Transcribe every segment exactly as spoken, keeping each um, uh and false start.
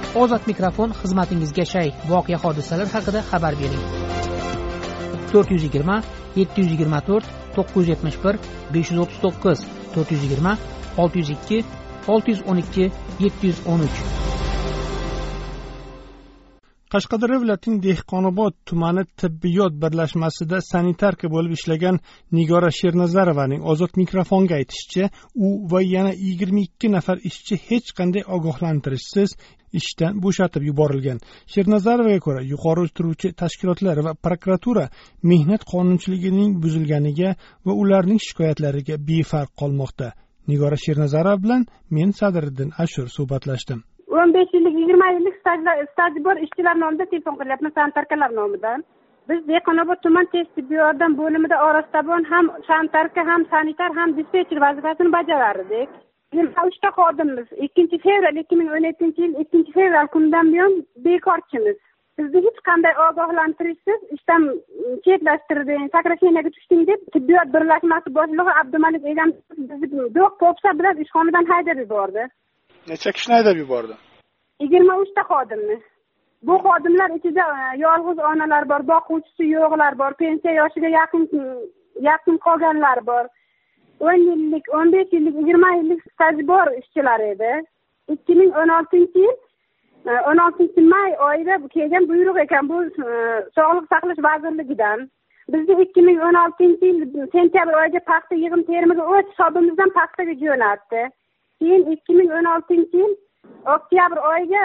Ozod mikrofon xizmatingizga shay. Voqea hodisalar haqida xabar bering. to'rt yuz yigirma yetti yuz yigirma to'rt to'qqiz yuz yetmish bir besh yuz o'ttiz to'qqiz to'rt yuz yigirma olti yuz ikki olti yuz o'n ikki yetti yuz o'n uch. Qashqadaryo viloyatining Dehqonobod tumani tibbiyot birlashmasida sanitarka bo'lib ishlagan Nigora Shernazarovaning Ozod mikrofonga aytishicha, u va yana yigirma ikki nafar ishchi hech qanday ogohlantirishsiz ishdan bo'shatib yuborilgan. Shernazarovaga ko'ra, yuqori turuvchi tashkilotlar va prokuratura mehnat qonunchiligining buzilganiga va ularning shikoyatlariga befarq qolmoqda. Nigora Shernazarova bilan men Sadriddin Ashur suhbatlashdim. o'n besh yillik yigirma yillik staji bor ishchilar nomida telefon qilyapman, sanitarkalar nomidan. Biz Dehqonobod tuman tez tibbiy yordam bo'limida orastabon ham sanitarka, ham sanitar, ham dispetcher vazifasini bajarardik. yigirma uchta xodimmiz. ikkinchi fevral ikki ming o'n yettinchi yil ikkinchi fevral kunidan buyon bekorchimiz. Bizni hech qanday ogohlantirishsiz ishdan chetlashtirdi, sakrasheniyaga tushding deb tibbiyot birlashmasi boshlig'i Abdumalik egam bizni do'q popsa bilan ishxonadan haydab yubordi. Necha kishini haydab yubordi? yigirma uchta xodimni. Bu xodimlar ichida yolg'iz onalar bor, boquvchisi yo'qlar bor, pensiya yoshiga yaqin yaqin qolganlar bor. o'n yillik, o'n besh yillik, yigirma yillik staji bor ishchilar edi. ikki ming o'n oltinchi yil o'n oltinchi may oyida kelgan buyruq ekan, bu Sog'liqni saqlash vazirligidan. Bizni ikki ming o'n oltinchi yil sentyabr oyida paxta yig'im terimiga o'z hisobimizdan paxtaga jo'natdi. Keyin ikki ming o'n oltinchi yil oktyabr oyiga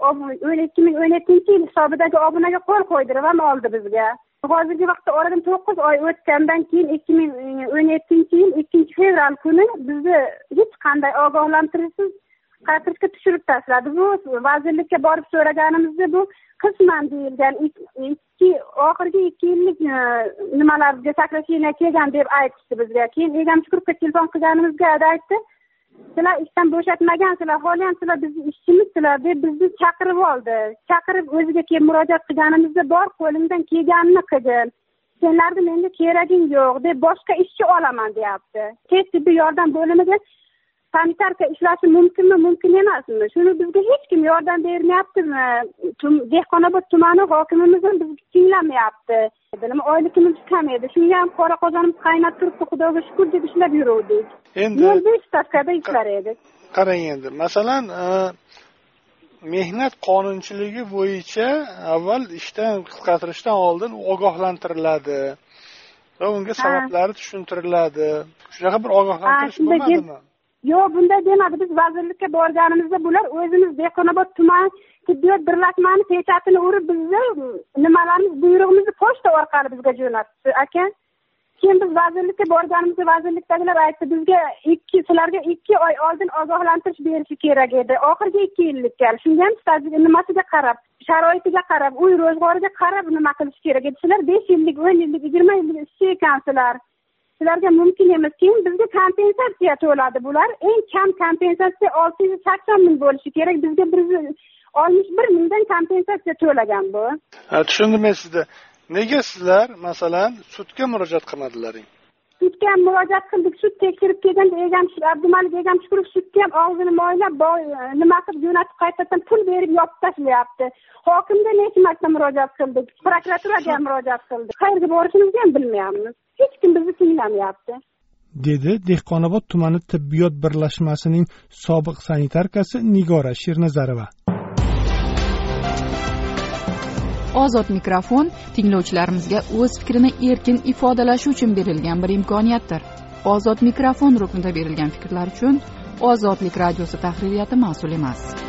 ikki ming o'n yettinchi yil hisobidagi obunaga qo'l qo'ydirib ham oldi bizga. Hozirgi vaqtda oradan to'qqiz oy o'tgandan keyin ikki ming o'n yettinchi yil ikkinchi fevral kuni bizni hech qanday ogohlantirishsiz qatirishga tushirib tashladi. Bu vazirlikka borib so'raganimizda bu qisman deyilgan ikki oxirgi ikki yillik nimalarga sakrasheniya kelgan deb aytishdi bizga. Keyin egam Shukurovga telefon qilganimizga aytdi, sizlar ishdan bo'shatmagansizlar, hali ham sizlar bizni ishchimizsizlar deb bizni chaqirib oldi. Chaqirib o'ziga kelib murojaat qilganimizda bor, qo'lingdan kelganini qilgin. Senlarni menga keraging yo'q deb boshqa ishchi olaman deyapti. Tez tibbiy yordam bo'limiga sanitarka ishlashi mumkinmi, mumkin emasmi? Shuni bizga hech kim yordam bermayaptimi? Dehqonobod tumani hokimimiz ham bizga tinglamayapti. Oyligimiz kam edi. Shunga ham qora qozonimiz qaynab turibdi, Xudoga shukr deb ishlab yuruvdik. Endi besh stavkada ishlar edik. Qarang endi, masalan, mehnat qonunchiligi bo'yicha avval ishdan qisqartirishdan oldin ogohlantiriladi va unga sabablari tushuntiriladi. Shunaqa bir ogohlantirish bo'lmadimi? Yo'q, bunday demadi. Biz vazirlikka borganimizda bular o'zimiz Dehqonobod tuman tibbiyot birlashmani pechatini urib bizni nimalarimiz, buyrug'imizni pochta orqali bizga jo'natdi aka. Keyin biz vazirlikka borganimizda vazirlikdagilar aytdi, bizga ikki sizlarga ikki oy oldin ogohlantirish berishi kerak edi. Oxirgi ikki yillikka. Shunga ham stajiga nimasiga qarab, sharoitiga qarab, uy ro'zg'origa qarab nima qilish kerak edi. Sizlar besh yillik, o'n yillik, yigirma yillik ishchi ekansizlar. Sizlarga mumkin emas. Keyin bizga kompensatsiya to'ladi bular. Eng kam kompensatsiya olti yuz sakson ming bo'lishi kerak. Bizga bir yuz oltmish bir mingdan kompensatsiya to'lagan bu. Ha, tushundim men sizni. Nega sizlar masalan sudga murojaat qilmadilaring? Sudga ham murojaat qildik. Sud tekshirib kelganda egam Abdumalik egam Shukurov sudga ham og'zini moylab, nima qilib jo'natib qaytadan pul berib yopib tashlayapti. Hokimga necha marta murojaat qildik. Prokuraturaga ham murojaat qildik. Qayerga borishimizni ham bilmayapmiz. Hech kim bizni tinglamayapti. Dedi Dehqonobod tumani tibbiyot birlashmasining sobiq sanitarkasi Nigora Shernazarova. Ozod mikrofon tinglovchilarimizga o'z fikrini erkin ifodalashi uchun berilgan bir imkoniyatdir. Ozod mikrofon ruknida berilgan fikrlar uchun Ozodlik radiosi tahririyati mas'ul emas.